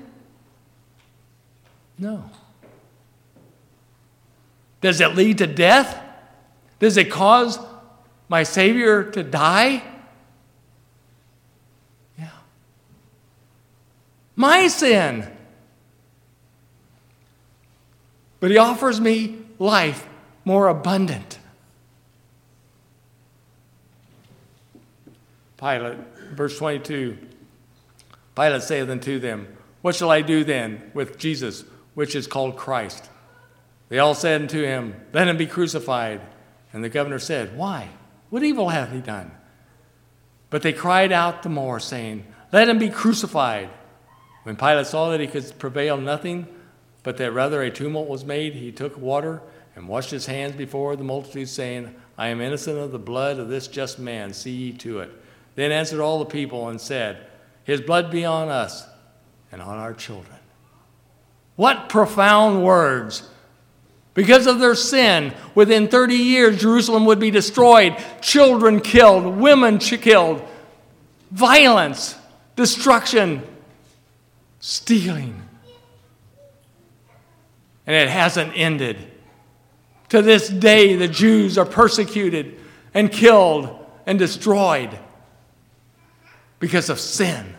No. Does it lead to death? Does it cause my Savior to die? Yeah. My sin. But he offers me life more abundant. Pilate, verse twenty-two. Pilate saith unto them, What shall I do then with Jesus, which is called Christ? They all said unto him, Let him be crucified. And the governor said, Why? What evil hath he done? But they cried out the more, saying, Let him be crucified. When Pilate saw that he could prevail nothing, but that rather a tumult was made, he took water and washed his hands before the multitude, saying, I am innocent of the blood of this just man. See ye to it. Then answered all the people and said, His blood be on us and on our children. What profound words! Because of their sin, within thirty years, Jerusalem would be destroyed, children killed, women killed, violence, destruction, stealing. And it hasn't ended. To this day, the Jews are persecuted and killed and destroyed because of sin.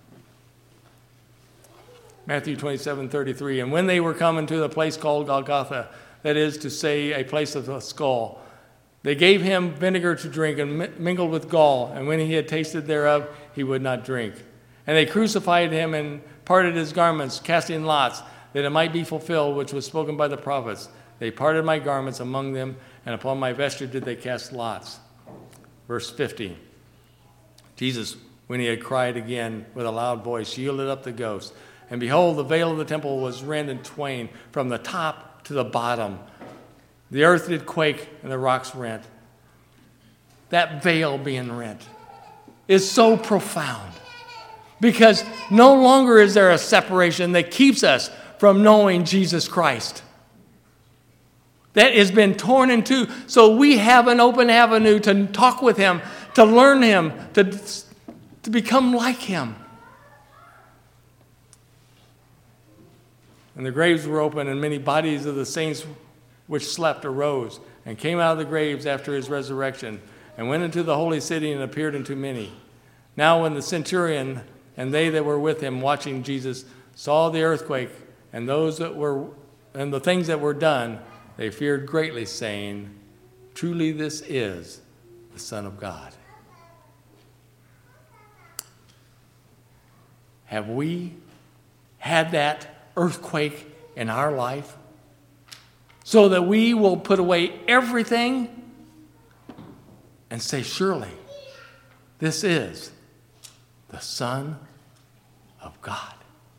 Matthew twenty-seven thirty-three. And when they were come into the place called Golgotha, that is to say, a place of the skull, they gave him vinegar to drink and mingled with gall. And when he had tasted thereof, he would not drink. And they crucified him and parted his garments, casting lots, that it might be fulfilled, which was spoken by the prophets. They parted my garments among them, and upon my vesture did they cast lots. Verse fifty. Jesus, when he had cried again with a loud voice, yielded up the ghost. And behold, the veil of the temple was rent in twain from the top to the bottom. The earth did quake, and the rocks rent. That veil being rent is so profound, because no longer is there a separation that keeps us from knowing Jesus Christ. That has been torn in two, so we have an open avenue to talk with him, to learn him, to, to become like him. And the graves were open, and many bodies of the saints which slept arose, and came out of the graves after his resurrection, and went into the holy city, and appeared unto many. Now when the centurion and they that were with him watching Jesus saw the earthquake, and those that were and the things that were done, they feared greatly, saying, Truly this is the Son of God. Have we had that earthquake in our life so that we will put away everything and say, Surely this is the Son of God?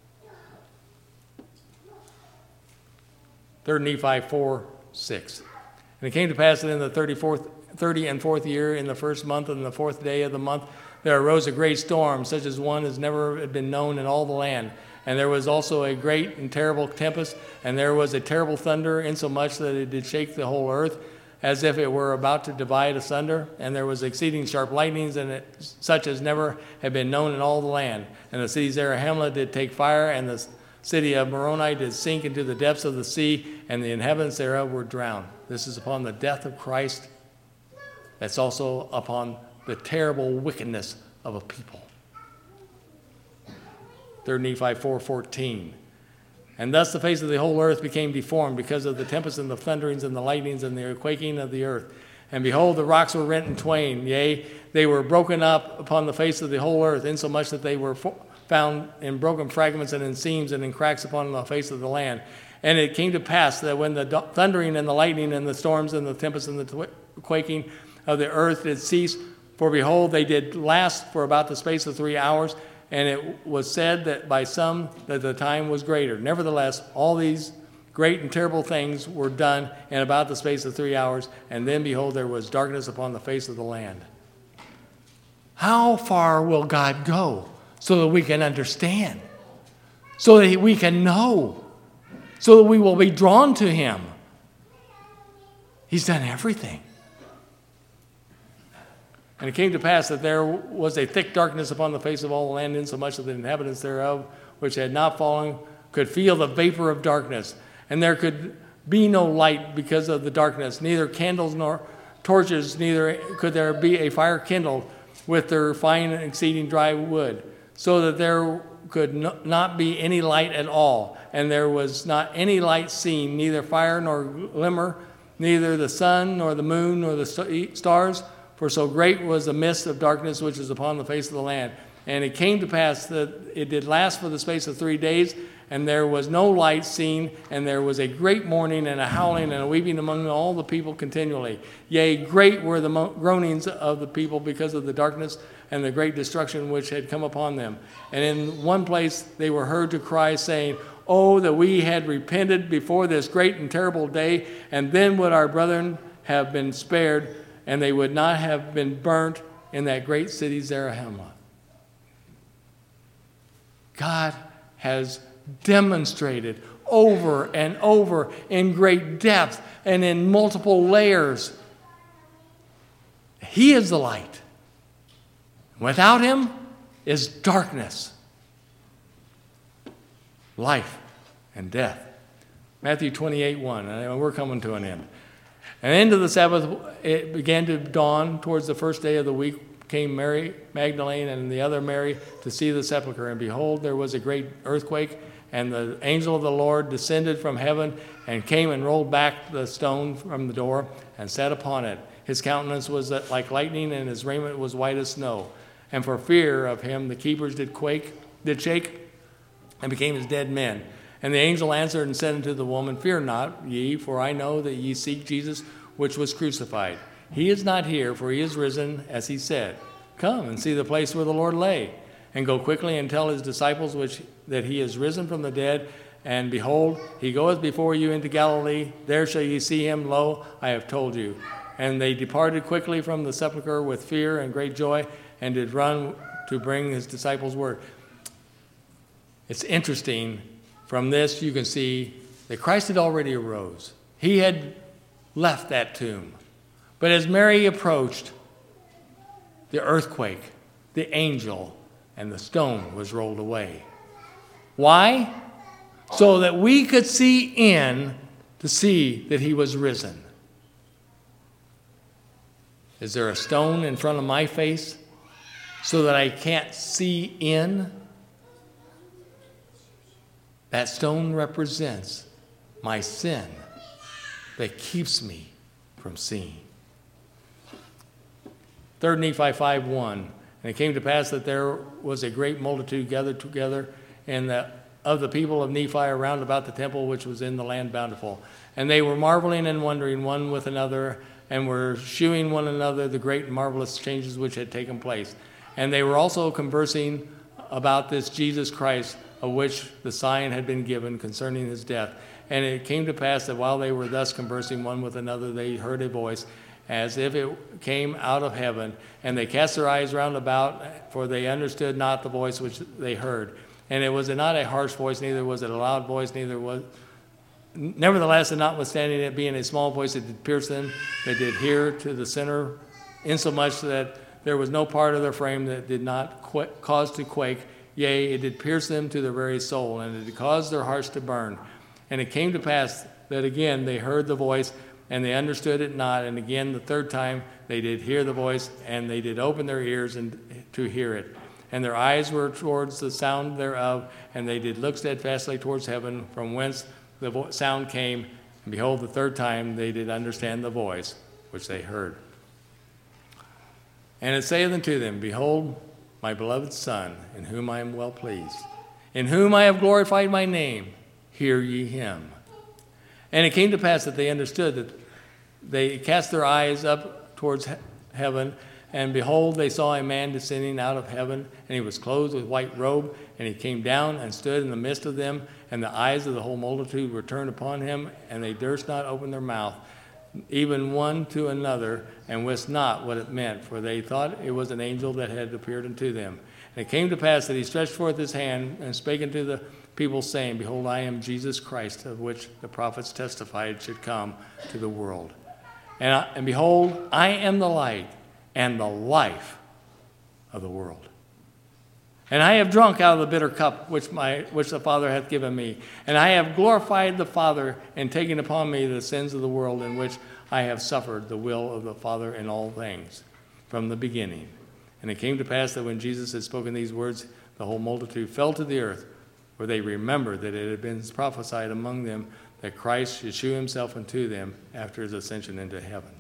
Third Nephi four, six. And it came to pass that in the thirty-fourth, thirty and fourth year, in the first month and the fourth day of the month, there arose a great storm, such as one has never been known in all the land. And there was also a great and terrible tempest, and there was a terrible thunder, insomuch that it did shake the whole earth, as if it were about to divide asunder. And there was exceeding sharp lightnings, and it, such as never had been known in all the land. And the city Zarahemla did take fire, and the city of Moroni did sink into the depths of the sea, and the inhabitants thereof were drowned. This is upon the death of Christ. That's also upon the terrible wickedness of a people. Third Nephi four fourteen. And thus the face of the whole earth became deformed because of the tempest and the thunderings and the lightnings and the quaking of the earth. And behold, the rocks were rent in twain. Yea, they were broken up upon the face of the whole earth, insomuch that they were found in broken fragments and in seams and in cracks upon the face of the land. And it came to pass that when the thundering and the lightning and the storms and the tempest and the quaking of the earth did cease, for behold, they did last for about the space of three hours, and it was said that by some that the time was greater. Nevertheless, all these great and terrible things were done in about the space of three hours, and then behold, there was darkness upon the face of the land. How far will God go so that we can understand, so that we can know, so that we will be drawn to him? He's done everything. And it came to pass that there was a thick darkness upon the face of all the land, insomuch that the inhabitants thereof, which had not fallen, could feel the vapor of darkness. And there could be no light because of the darkness, neither candles nor torches, neither could there be a fire kindled with their fine and exceeding dry wood, so that there could no, not be any light at all. And there was not any light seen, neither fire nor glimmer, neither the sun nor the moon nor the st- stars, for so great was the mist of darkness which is upon the face of the land. And it came to pass that it did last for the space of three days, and there was no light seen, and there was a great mourning and a howling and a weeping among all the people continually. Yea, great were the mo- groanings of the people because of the darkness and the great destruction which had come upon them. And in one place they were heard to cry, saying, Oh, that we had repented before this great and terrible day, and then would our brethren have been spared, and they would not have been burnt in that great city Zarahemla. God has demonstrated over and over in great depth and in multiple layers. He is the light. Without him is darkness, life, and death. Matthew twenty-eight one, and we're coming to an end. And into the Sabbath, it began to dawn towards the first day of the week, came Mary Magdalene and the other Mary to see the sepulchre. And behold, there was a great earthquake, and the angel of the Lord descended from heaven and came and rolled back the stone from the door and sat upon it. His countenance was like lightning, and his raiment was white as snow. And for fear of him, the keepers did quake, did shake, and became as dead men. And the angel answered and said unto the woman, Fear not, ye, for I know that ye seek Jesus, which was crucified. He is not here, for he is risen, as he said. Come and see the place where the Lord lay, and go quickly and tell his disciples which that he is risen from the dead. And behold, he goeth before you into Galilee. There shall ye see him. Lo, I have told you. And they departed quickly from the sepulchre with fear and great joy, and did run to bring his disciples word. It's interesting. From this, you can see that Christ had already arose. He had left that tomb. But as Mary approached, the earthquake, the angel, and the stone was rolled away. Why? So that we could see in to see that he was risen. Is there a stone in front of my face so that I can't see in? That stone represents my sin that keeps me from seeing. Third Nephi five one. And it came to pass that there was a great multitude gathered together and the, of the people of Nephi around about the temple which was in the land bountiful. And they were marveling and wondering one with another, and were shewing one another the great and marvelous changes which had taken place. And they were also conversing about this Jesus Christ, of which the sign had been given concerning his death. And it came to pass that while they were thus conversing one with another, they heard a voice as if it came out of heaven. And they cast their eyes round about, for they understood not the voice which they heard. And it was not a harsh voice, neither was it a loud voice, neither was... Nevertheless, and notwithstanding it being a small voice, it did pierce them. They did hear to the center, insomuch that there was no part of their frame that did not qu- cause to quake. Yea, it did pierce them to their very soul, and it did cause their hearts to burn. And it came to pass that again they heard the voice, and they understood it not. And again the third time they did hear the voice, and they did open their ears and to hear it. And their eyes were towards the sound thereof, and they did look steadfastly towards heaven, from whence the vo- sound came. And behold, the third time they did understand the voice which they heard. And it saith unto them, Behold, my beloved Son, in whom I am well pleased, in whom I have glorified my name, hear ye him. And it came to pass that they understood that they cast their eyes up towards he- heaven, and behold, they saw a man descending out of heaven, and he was clothed with white robe, and he came down and stood in the midst of them, and the eyes of the whole multitude were turned upon him, and they durst not open their mouth, even one to another, and wist not what it meant, for they thought it was an angel that had appeared unto them. And it came to pass that he stretched forth his hand and spake unto the people, saying, Behold, I am Jesus Christ, of which the prophets testified should come to the world. And, I, and behold, I am the light. and the life of the world. And I have drunk out of the bitter cup which my which the Father hath given me. And I have glorified the Father in taking upon me the sins of the world, in which I have suffered the will of the Father in all things from the beginning. And it came to pass that when Jesus had spoken these words, the whole multitude fell to the earth, where they remembered that it had been prophesied among them that Christ should shew himself unto them after his ascension into heaven.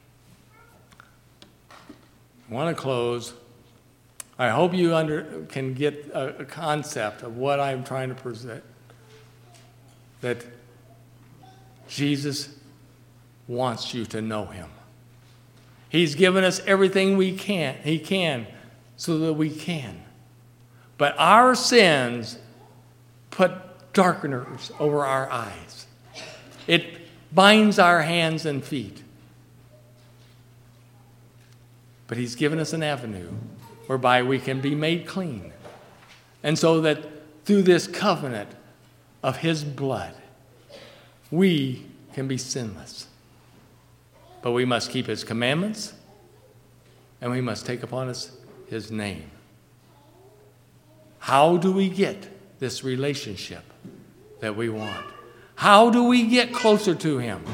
I want to close. I hope you under, can get a, a concept of what I'm trying to present. That Jesus wants you to know him. He's given us everything we can, he can, so that we can. But our sins put darkeners over our eyes. It binds our hands and feet. But he's given us an avenue whereby we can be made clean. And so that through this covenant of his blood, we can be sinless. But we must keep his commandments, and we must take upon us his name. How do we get this relationship that we want? How do we get closer to him?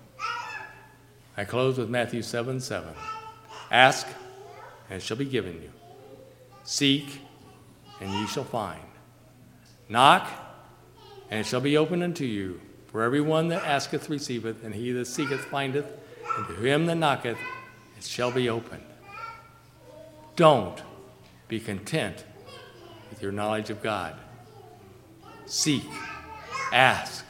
I close with Matthew seven seven. Ask, and it shall be given you. Seek, and ye shall find. Knock, and it shall be opened unto you. For every one that asketh receiveth, and he that seeketh findeth, and to him that knocketh it shall be opened. Don't be content with your knowledge of God. Seek, ask,